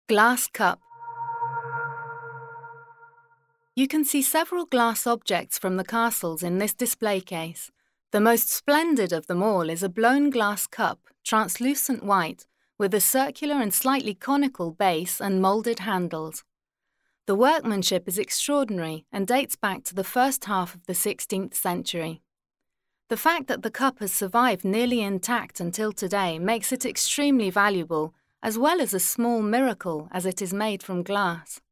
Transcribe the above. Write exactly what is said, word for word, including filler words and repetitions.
Glass cup. You can see several glass objects from the castles in this display case. The most splendid of them all is a blown glass cup, translucent white, with a circular and slightly conical base and moulded handles. The workmanship is extraordinary and dates back to the first half of the sixteenth century. The fact that the cup has survived nearly intact until today makes it extremely valuable, as well as a small miracle as it is made from glass.